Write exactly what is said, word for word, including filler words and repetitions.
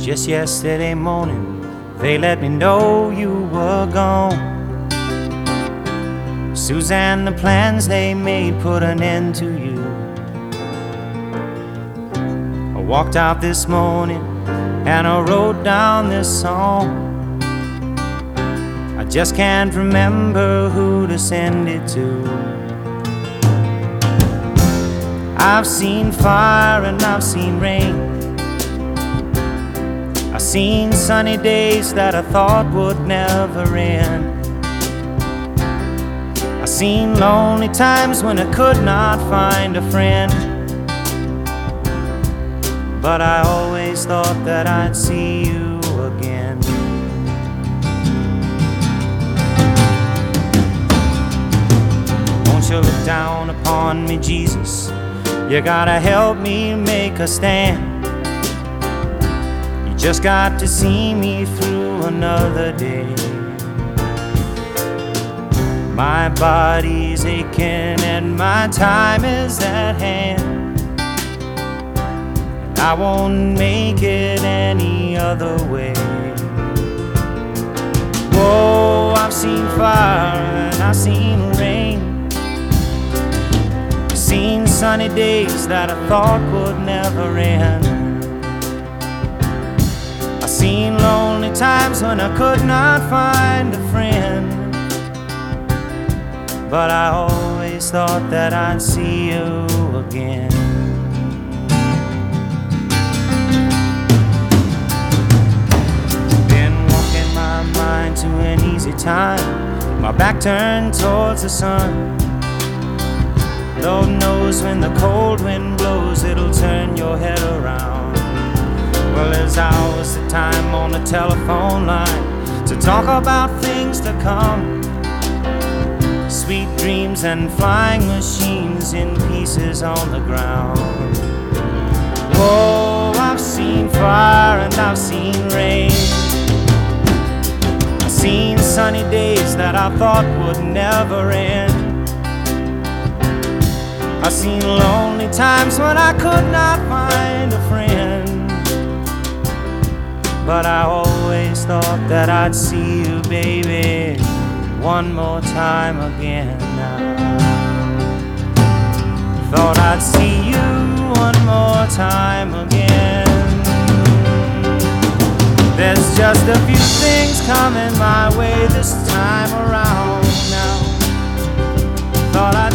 Just yesterday morning, they let me know you were gone. Suzanne, the plans they made put an end to you. I walked out this morning and I wrote down this song. I just can't remember who to send it to. I've seen fire and I've seen rain. I've seen sunny days that I thought would never end. I've seen lonely times when I could not find a friend. But I always thought that I'd see you again. Won't you look down upon me, Jesus? You gotta help me make a stand. You just got to see me through another day. My body's aching and my time is at hand. I won't make it any other way. Whoa, I've seen fire and I've seen rain. I've seen sunny days that I thought would never end. I've seen lonely times when I could not find a friend. But I always thought that I'd see you again. Been walking my mind to an easy time, my back turned towards the sun. Lord knows when the cold wind blows, it'll turn your head around. Well, there's hours of time on the telephone line to talk about things to come. Sweet dreams and flying machines in pieces on the ground. Whoa, I've seen fire and I've seen rain. I've seen sunny days that I thought would never end. I've seen lonely times when I could not find a friend. But I always thought that I'd see you, baby, one more time again now. Thought I'd see you one more time again. There's just a few things coming my way this time around now. Thought I'd